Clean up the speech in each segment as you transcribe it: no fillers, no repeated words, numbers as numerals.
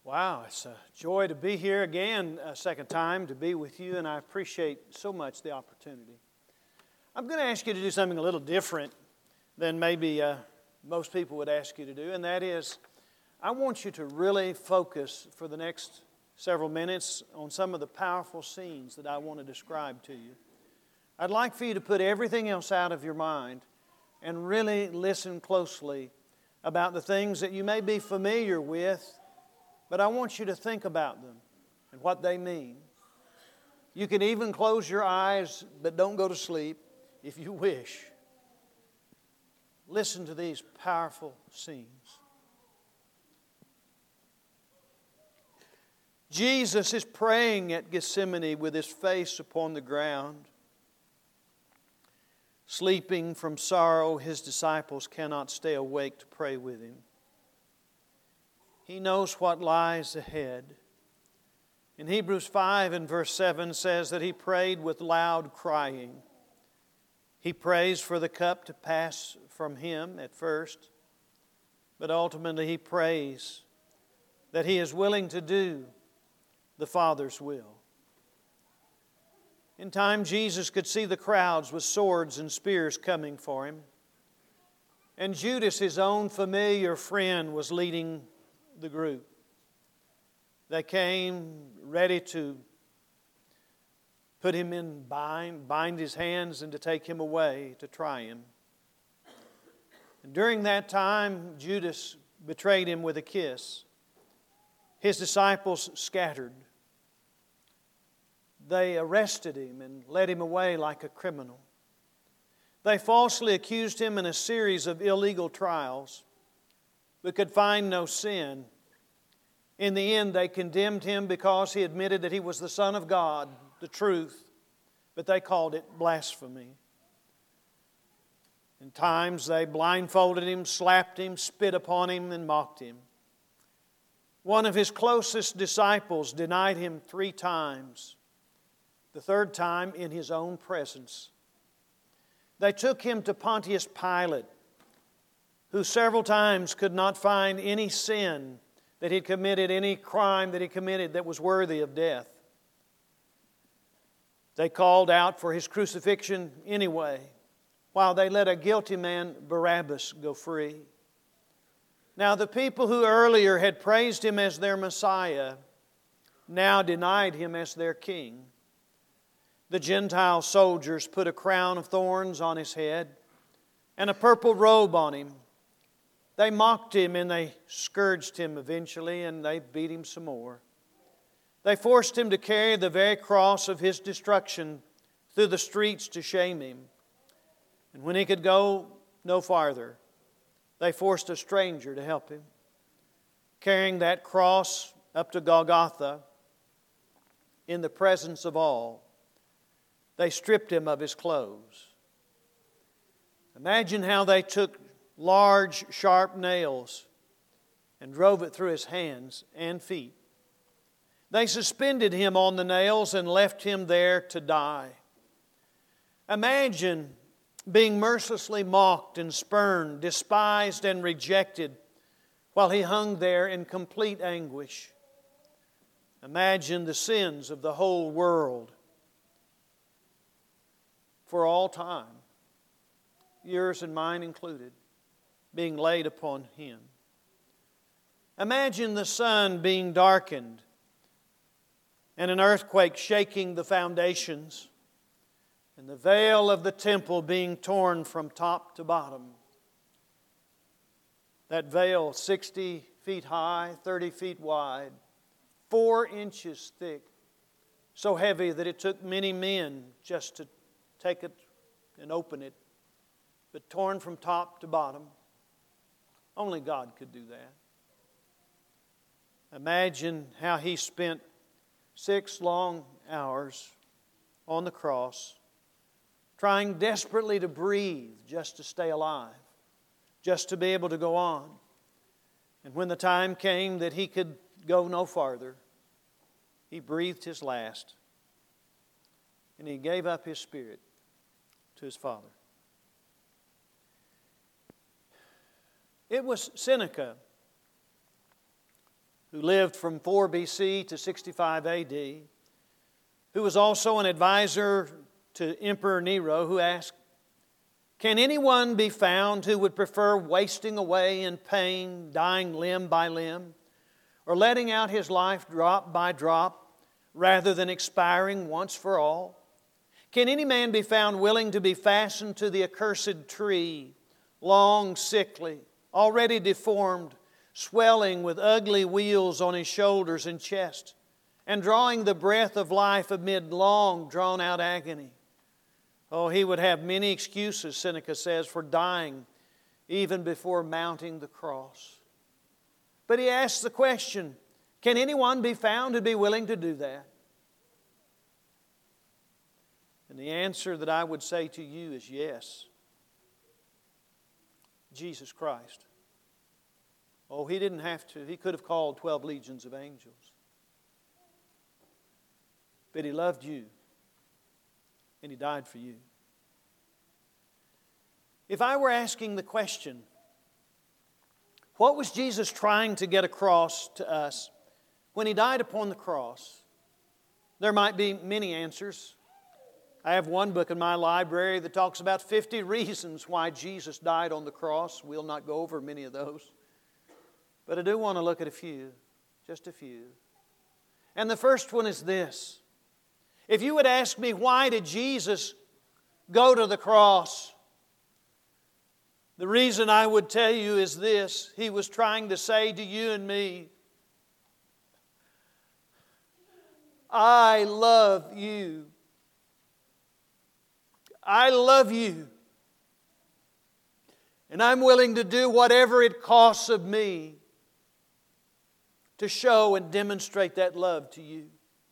Wow, it's a joy to be here again a second time, to be with you, and I appreciate so much the opportunity. I'm going to ask you to do something a little different than maybe most people would ask you to do, and that is, I want you to really focus for the next several minutes on some of the powerful scenes that I want to describe to you. I'd like for you to put everything else out of your mind and really listen closely about the things that you may be familiar with, but I want you to think about them and what they mean. You can even close your eyes, but don't go to sleep if you wish. Listen to these powerful scenes. Jesus is praying at Gethsemane with His face upon the ground. Sleeping from sorrow, His disciples cannot stay awake to pray with Him. He knows what lies ahead. In Hebrews 5 and verse 7 says that He prayed with loud crying. He prays for the cup to pass from Him at first, but ultimately He prays that He is willing to do the Father's will. In time, Jesus could see the crowds with swords and spears coming for Him. And Judas, His own familiar friend, was leading the group. They came ready to put Him in bind His hands and to take Him away to try Him. And during that time, Judas betrayed Him with a kiss. His disciples scattered. They arrested Him and led Him away like a criminal. They falsely accused Him in a series of illegal trials, but could find no sin. In the end, they condemned Him because He admitted that He was the Son of God, the truth, but they called it blasphemy. In times, they blindfolded Him, slapped Him, spit upon Him, and mocked Him. One of His closest disciples denied Him 3 times, the third time in His own presence. They took Him to Pontius Pilate, who several times could not find any sin that He'd committed, any crime that He committed that was worthy of death. They called out for His crucifixion anyway, while they let a guilty man, Barabbas, go free. Now the people who earlier had praised Him as their Messiah now denied Him as their King. The Gentile soldiers put a crown of thorns on His head and a purple robe on Him. They mocked Him and they scourged Him eventually, and they beat Him some more. They forced Him to carry the very cross of His destruction through the streets to shame Him. And when He could go no farther, they forced a stranger to help Him. Carrying that cross up to Golgotha in the presence of all, they stripped Him of His clothes. Imagine how they took large, sharp nails and drove it through His hands and feet. They suspended Him on the nails and left Him there to die. Imagine being mercilessly mocked and spurned, despised and rejected while He hung there in complete anguish. Imagine the sins of the whole world for all time, yours and mine included, being laid upon Him. Imagine the sun being darkened and an earthquake shaking the foundations and the veil of the temple being torn from top to bottom. That veil 60 feet high, 30 feet wide, 4 inches thick, so heavy that it took many men just to take it and open it, but torn from top to bottom. Only God could do that. Imagine how He spent 6 long hours on the cross, trying desperately to breathe just to stay alive, just to be able to go on. And when the time came that He could go no farther, He breathed His last, and He gave up His spirit to His Father. It was Seneca who lived from 4 BC to 65 AD, who was also an advisor to Emperor Nero, who asked, "Can anyone be found who would prefer wasting away in pain, dying limb by limb, or letting out his life drop by drop, rather than expiring once for all? Can any man be found willing to be fastened to the accursed tree, long, sickly, already deformed, swelling with ugly wheals on his shoulders and chest, and drawing the breath of life amid long, drawn-out agony?" Oh, he would have many excuses, Seneca says, for dying even before mounting the cross. But he asks the question, can anyone be found who'd be willing to do that? And the answer that I would say to you is yes. Jesus Christ. Oh, He didn't have to. He could have called 12 legions of angels. But He loved you, and He died for you. If I were asking the question, what was Jesus trying to get across to us when He died upon the cross? There might be many answers. I have one book in my library that talks about 50 reasons why Jesus died on the cross. We'll not go over many of those. But I do want to look at a few, just a few. And the first one is this. If you would ask me, why did Jesus go to the cross? The reason I would tell you is this. He was trying to say to you and me, I love you. I love you. And I'm willing to do whatever it costs of me to show and demonstrate that love to you.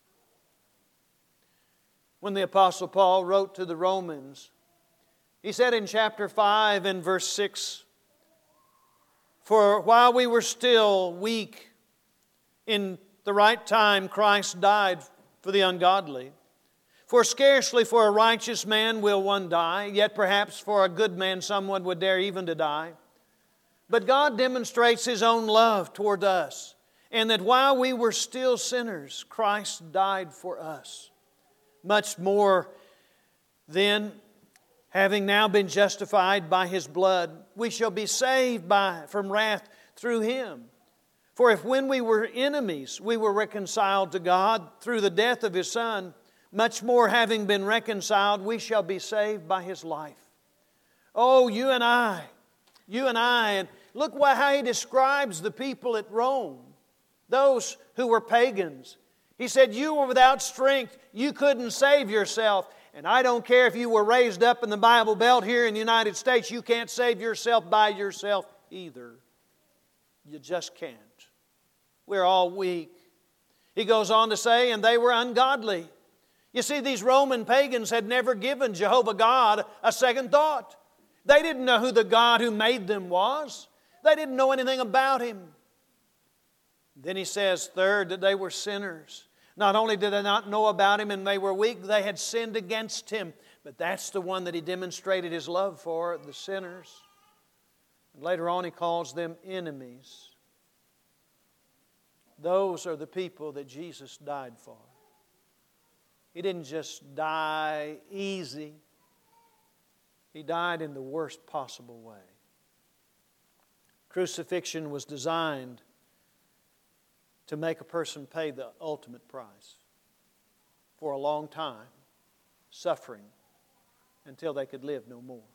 When the Apostle Paul wrote to the Romans, he said in chapter 5 and verse 6, "For while we were still weak, in the right time Christ died for the ungodly. For scarcely for a righteous man will one die, yet perhaps for a good man someone would dare even to die. But God demonstrates His own love toward us, and that while we were still sinners, Christ died for us. Much more then, having now been justified by His blood, we shall be saved from wrath through Him. For if when we were enemies, we were reconciled to God through the death of His Son, much more having been reconciled, we shall be saved by His life." Oh, you and I, and look how He describes the people at Rome, those who were pagans. He said, you were without strength, you couldn't save yourself. And I don't care if you were raised up in the Bible Belt here in the United States, you can't save yourself by yourself either. You just can't. We're all weak. He goes on to say, and they were ungodly. You see, these Roman pagans had never given Jehovah God a second thought. They didn't know who the God who made them was. They didn't know anything about Him. Then he says, third, that they were sinners. Not only did they not know about Him and they were weak, they had sinned against Him. But that's the one that He demonstrated His love for, the sinners. And later on He calls them enemies. Those are the people that Jesus died for. He didn't just die easy. He died in the worst possible way. Crucifixion was designed to make a person pay the ultimate price for a long time, suffering until they could live no more.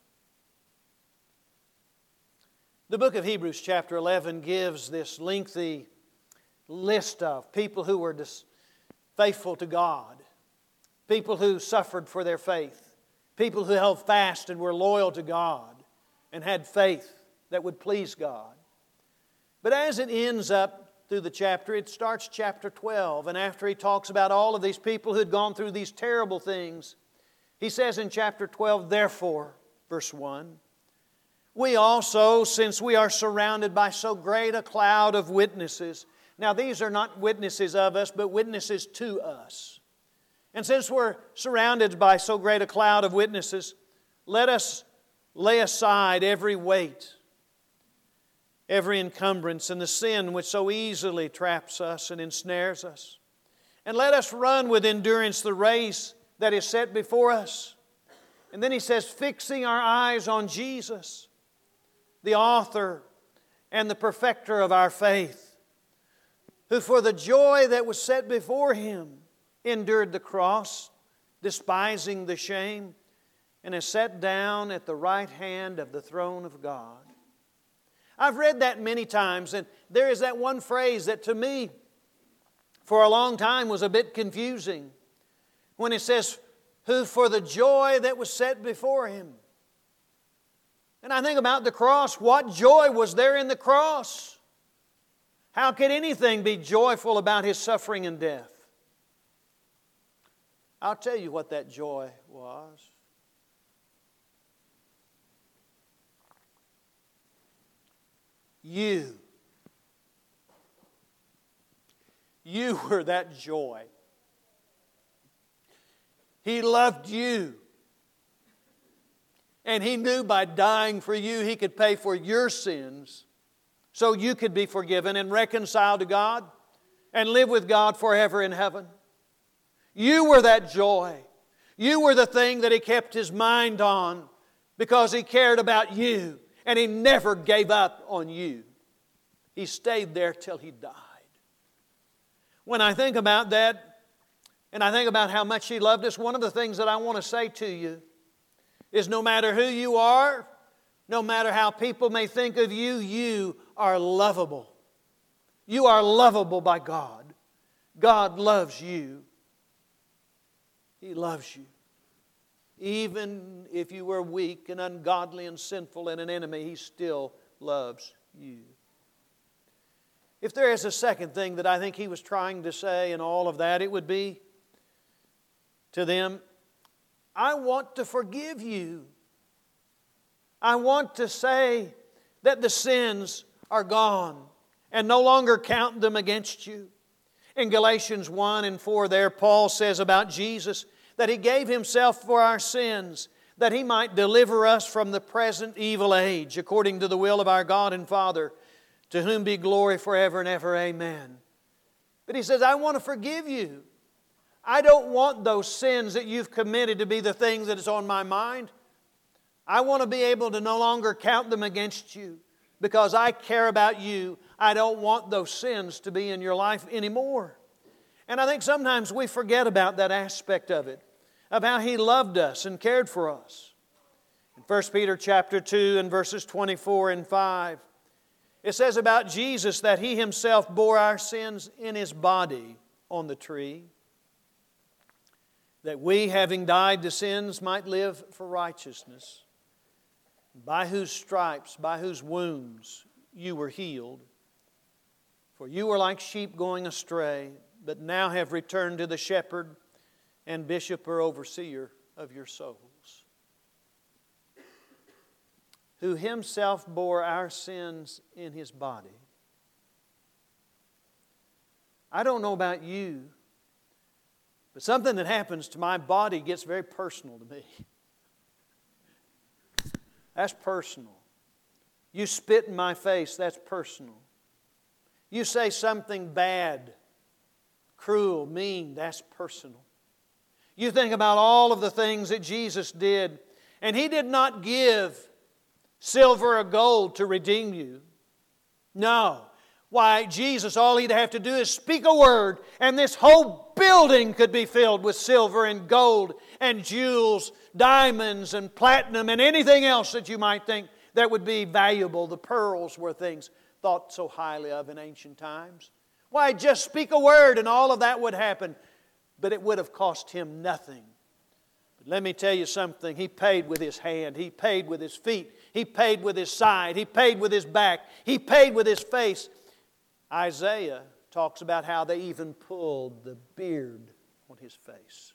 The book of Hebrews chapter 11 gives this lengthy list of people who were faithful to God, people who suffered for their faith, people who held fast and were loyal to God and had faith that would please God. But as it ends up through the chapter, it starts chapter 12. And after he talks about all of these people who had gone through these terrible things, he says in chapter 12, "Therefore," verse 1, "we also, since we are surrounded by so great a cloud of witnesses." Now these are not witnesses of us, but witnesses to us. "And since we're surrounded by so great a cloud of witnesses, let us lay aside every weight every encumbrance and the sin which so easily traps us and ensnares us. And let us run with endurance the race that is set before us. And then he says, fixing our eyes on Jesus, the author and the perfecter of our faith, who for the joy that was set before Him endured the cross, despising the shame, and is set down at the right hand of the throne of God. I've read that many times, and there is that one phrase that to me for a long time was a bit confusing. When it says, who for the joy that was set before Him. And I think about the cross. What joy was there in the cross? How could anything be joyful about His suffering and death? I'll tell you what that joy was. You were that joy. He loved you. And He knew by dying for you, He could pay for your sins so you could be forgiven and reconciled to God and live with God forever in heaven. You were that joy. You were the thing that He kept His mind on because He cared about you. And He never gave up on you. He stayed there till He died. When I think about that, and I think about how much He loved us, one of the things that I want to say to you is no matter who you are, no matter how people may think of you, you are lovable. You are lovable by God. God loves you. He loves you. Even if you were weak and ungodly and sinful and an enemy, He still loves you. If there is a second thing that I think He was trying to say in all of that, it would be to them, I want to forgive you. I want to say that the sins are gone and no longer count them against you. In Galatians 1 and 4 there, Paul says about Jesus that He gave Himself for our sins, that He might deliver us from the present evil age, according to the will of our God and Father, to whom be glory forever and ever. Amen. But he says, I want to forgive you. I don't want those sins that you've committed to be the things that is on my mind. I want to be able to no longer count them against you because I care about you. I don't want those sins to be in your life anymore. And I think sometimes we forget about that aspect of it, of how He loved us and cared for us. In 1 Peter chapter 2 and verses 24 and 5, it says about Jesus that He Himself bore our sins in His body on the tree, that we, having died to sins, might live for righteousness, by whose stripes, by whose wounds you were healed. For you were like sheep going astray, but now have returned to the shepherd and bishop or overseer of your souls, who Himself bore our sins in His body. I don't know about you, but something that happens to my body gets very personal to me. That's personal. You spit in my face, that's personal. You say something bad, cruel, mean, that's personal. You think about all of the things that Jesus did, and He did not give silver or gold to redeem you. No. Why, Jesus, all He'd have to do is speak a word, and this whole building could be filled with silver and gold and jewels, diamonds and platinum and anything else that you might think that would be valuable. The pearls were things thought so highly of in ancient times. Why, just speak a word and all of that would happen, but it would have cost Him nothing. But let me tell you something. He paid with His hand. He paid with His feet. He paid with His side. He paid with His back. He paid with His face. Isaiah talks about how they even pulled the beard on His face.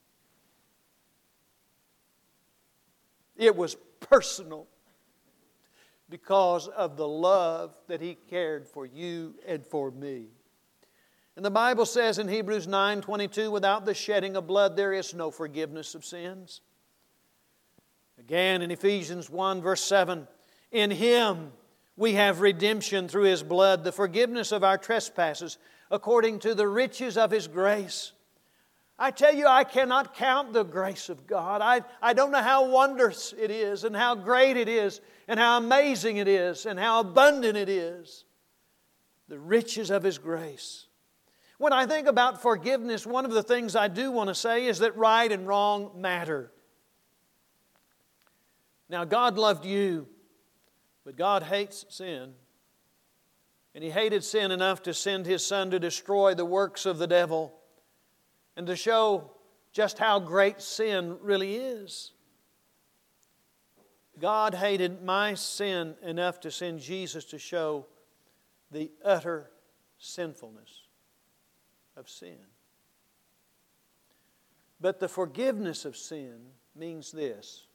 It was personal because of the love that He cared for you and for me. And the Bible says in Hebrews 9:22, without the shedding of blood there is no forgiveness of sins. Again in Ephesians 1 verse 7, in Him we have redemption through His blood, the forgiveness of our trespasses, according to the riches of His grace. I tell you, I cannot count the grace of God. I don't know how wondrous it is, and how great it is, and how amazing it is, and how abundant it is. The riches of His grace. When I think about forgiveness, one of the things I do want to say is that right and wrong matter. Now, God loved you, but God hates sin. And He hated sin enough to send His Son to destroy the works of the devil and to show just how great sin really is. God hated my sin enough to send Jesus to show the utter sinfulness of sin. But the forgiveness of sin means this: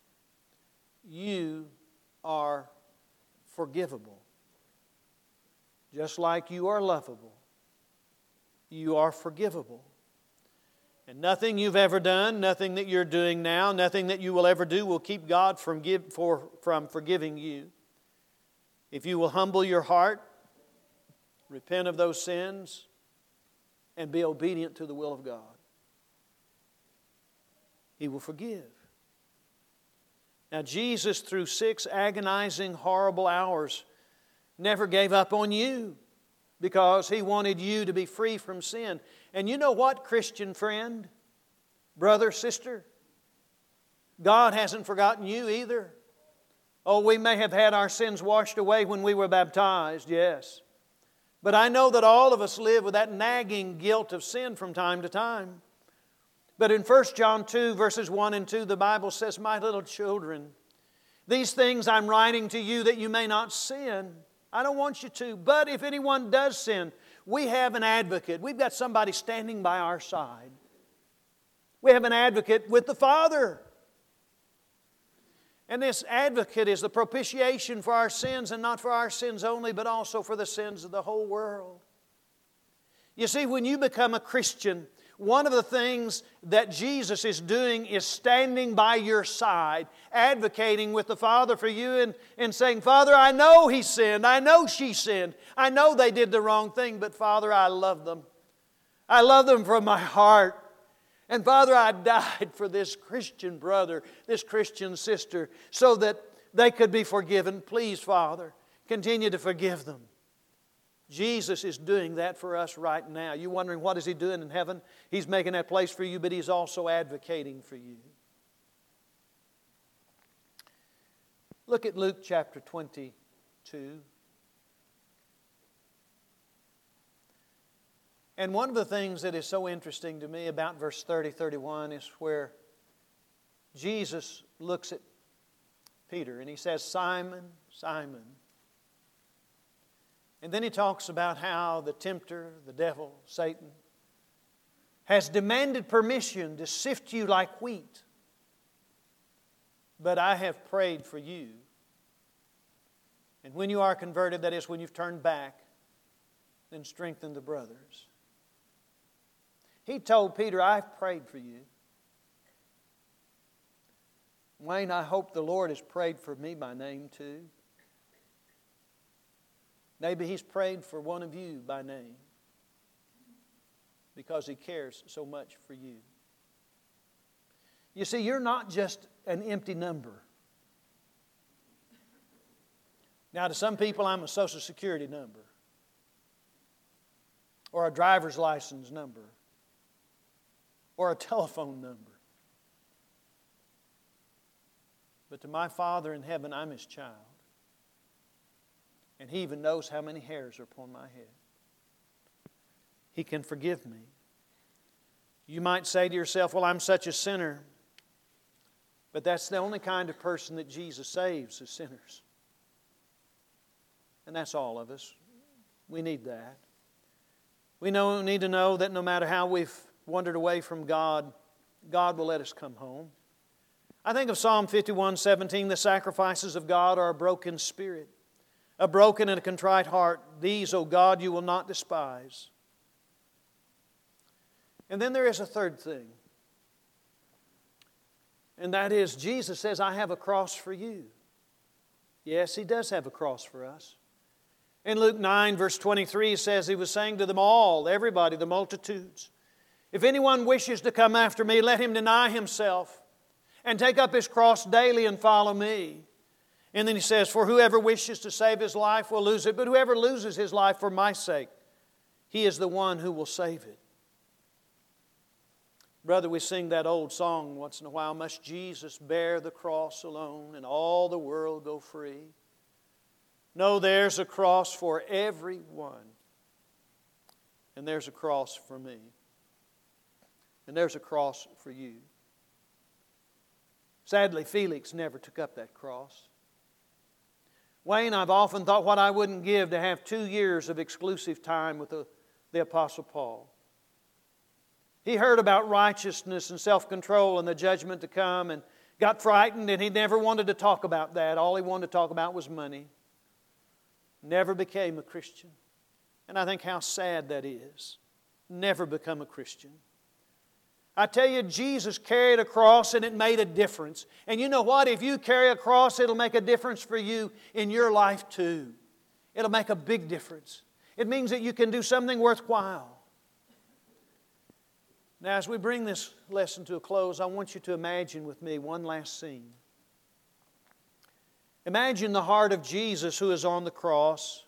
you are forgivable. Just like you are lovable, you are forgivable. And nothing you've ever done, nothing that you're doing now, nothing that you will ever do will keep God from forgiving you. If you will humble your heart, repent of those sins, and be obedient to the will of God, He will forgive. Now, Jesus, through 6 agonizing, horrible hours, never gave up on you because He wanted you to be free from sin. And you know what, Christian friend, brother, sister? God hasn't forgotten you either. Oh, we may have had our sins washed away when we were baptized, yes. But I know that all of us live with that nagging guilt of sin from time to time. But in 1 John 2, verses 1 and 2, the Bible says, "My little children, these things I'm writing to you that you may not sin." I don't want you to. But if anyone does sin, we have an advocate. We've got somebody standing by our side. We have an advocate with the Father. And this advocate is the propitiation for our sins, and not for our sins only, but also for the sins of the whole world. You see, when you become a Christian, one of the things that Jesus is doing is standing by your side, advocating with the Father for you and saying, "Father, I know he sinned. I know she sinned. I know they did the wrong thing, but Father, I love them. I love them from my heart. And Father, I died for this Christian brother, this Christian sister, so that they could be forgiven. Please, Father, continue to forgive them." Jesus is doing that for us right now. You're wondering, what is He doing in heaven? He's making that place for you, but He's also advocating for you. Look at Luke chapter 22. And one of the things that is so interesting to me about verse 30, 31 is where Jesus looks at Peter and He says, "Simon, Simon." And then He talks about how the tempter, the devil, Satan, has demanded permission to sift you like wheat. But I have prayed for you. And when you are converted, that is, when you've turned back, then strengthen the brothers. He told Peter, "I've prayed for you." Wayne, I hope the Lord has prayed for me by name too. Maybe He's prayed for one of you by name because He cares so much for you. You see, you're not just an empty number. Now, to some people, I'm a Social Security number or a driver's license number or a telephone number. But to my Father in heaven, I'm His child. And He even knows how many hairs are upon my head. He can forgive me. You might say to yourself, "Well, I'm such a sinner." But that's the only kind of person that Jesus saves, is sinners. And that's all of us. We need that. We need to know that no matter how we've wandered away from God, God will let us come home. I think of Psalm 51:17, "The sacrifices of God are a broken spirit, a broken and a contrite heart. These, O God, you will not despise." And then there is a third thing. And that is, Jesus says, "I have a cross for you." Yes, He does have a cross for us. In Luke 9, verse 23, He says He was saying to them all, everybody, the multitudes, if anyone wishes to come after Me, let him deny himself and take up his cross daily and follow Me. And then He says, for whoever wishes to save his life will lose it, but whoever loses his life for My sake, he is the one who will save it. Brother, we sing that old song once in a while, must Jesus bear the cross alone and all the world go free? No, there's a cross for everyone. And there's a cross for me. And there's a cross for you. Sadly, Felix never took up that cross. Wayne, I've often thought what I wouldn't give to have 2 years of exclusive time with the Apostle Paul. He heard about righteousness and self-control and the judgment to come and got frightened, and he never wanted to talk about that. All he wanted to talk about was money. Never became a Christian. And I think how sad that is. Never become a Christian. I tell you, Jesus carried a cross and it made a difference. And you know what? If you carry a cross, it'll make a difference for you in your life too. It'll make a big difference. It means that you can do something worthwhile. Now, as we bring this lesson to a close, I want you to imagine with me one last scene. Imagine the heart of Jesus who is on the cross.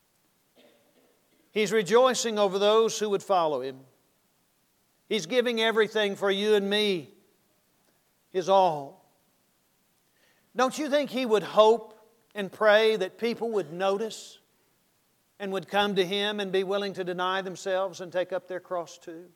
He's rejoicing over those who would follow Him. He's giving everything for you and me, His all. Don't you think He would hope and pray that people would notice and would come to Him and be willing to deny themselves and take up their cross too?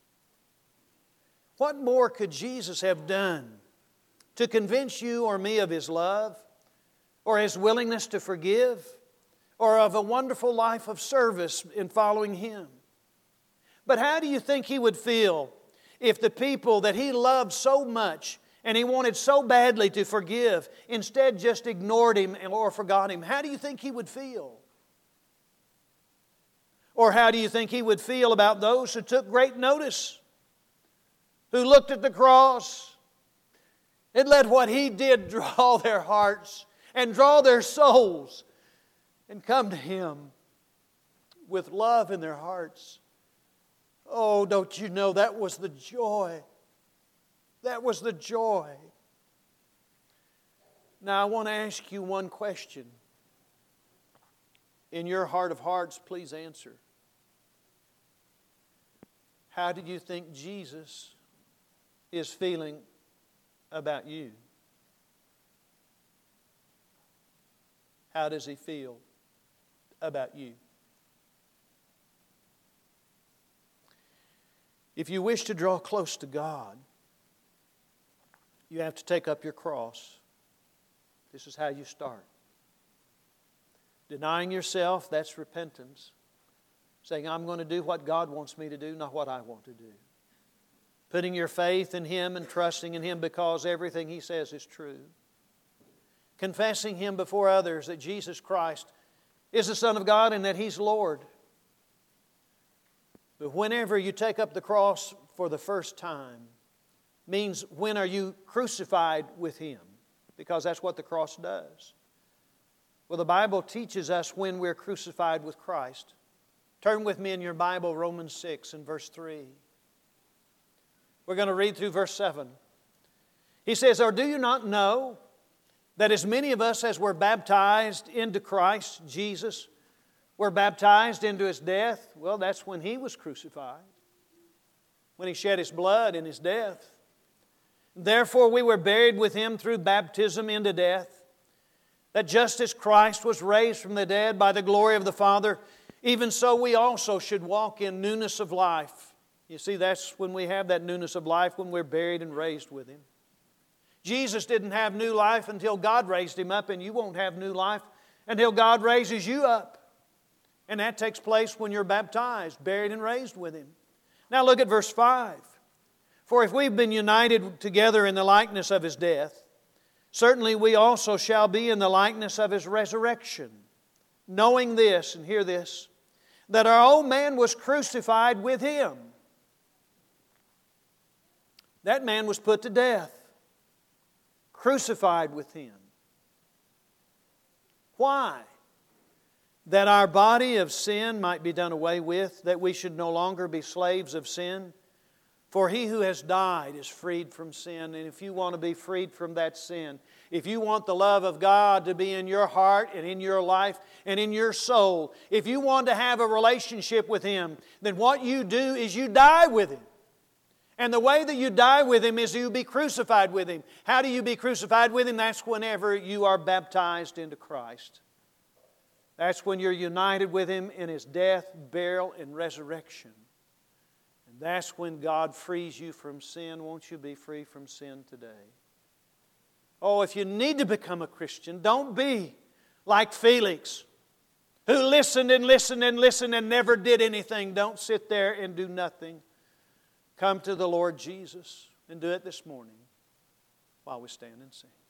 What more could Jesus have done to convince you or me of His love, or His willingness to forgive, or of a wonderful life of service in following Him? But how do you think He would feel if the people that He loved so much and He wanted so badly to forgive instead just ignored Him or forgot Him? How do you think He would feel? Or how do you think He would feel about those who took great notice, who looked at the cross and let what He did draw their hearts and draw their souls and come to Him with love in their hearts? Oh, don't you know that was the joy? That was the joy. Now, I want to ask you one question. In your heart of hearts, please answer. How do you think Jesus is feeling about you? How does He feel about you? If you wish to draw close to God, you have to take up your cross. This is how you start. Denying yourself, that's repentance. Saying, I'm going to do what God wants me to do, not what I want to do. Putting your faith in Him and trusting in Him because everything He says is true. Confessing Him before others that Jesus Christ is the Son of God and that He's Lord. But whenever you take up the cross for the first time, means when are you crucified with Him? Because that's what the cross does. Well, the Bible teaches us when we're crucified with Christ. Turn with me in your Bible, Romans 6 and verse 3. We're going to read through verse 7. He says, or do you not know that as many of us as were baptized into Christ Jesus were baptized into His death? Well, that's when He was crucified, when He shed His blood in His death. Therefore we were buried with Him through baptism into death, that just as Christ was raised from the dead by the glory of the Father, even so we also should walk in newness of life. You see, that's when we have that newness of life, when we're buried and raised with Him. Jesus didn't have new life until God raised Him up, and you won't have new life until God raises you up. And that takes place when you're baptized, buried and raised with Him. Now look at verse 5. For if we've been united together in the likeness of His death, certainly we also shall be in the likeness of His resurrection. Knowing this, and hear this, that our old man was crucified with Him. That man was put to death, crucified with Him. Why? That our body of sin might be done away with, that we should no longer be slaves of sin. For he who has died is freed from sin. And if you want to be freed from that sin, if you want the love of God to be in your heart and in your life and in your soul, if you want to have a relationship with Him, then what you do is you die with Him. And the way that you die with Him is you be crucified with Him. How do you be crucified with Him? That's whenever you are baptized into Christ. That's when you're united with Him in His death, burial, and resurrection. And that's when God frees you from sin. Won't you be free from sin today? Oh, if you need to become a Christian, don't be like Felix, who listened and listened and listened and never did anything. Don't sit there and do nothing. Come to the Lord Jesus and do it this morning while we stand and sing.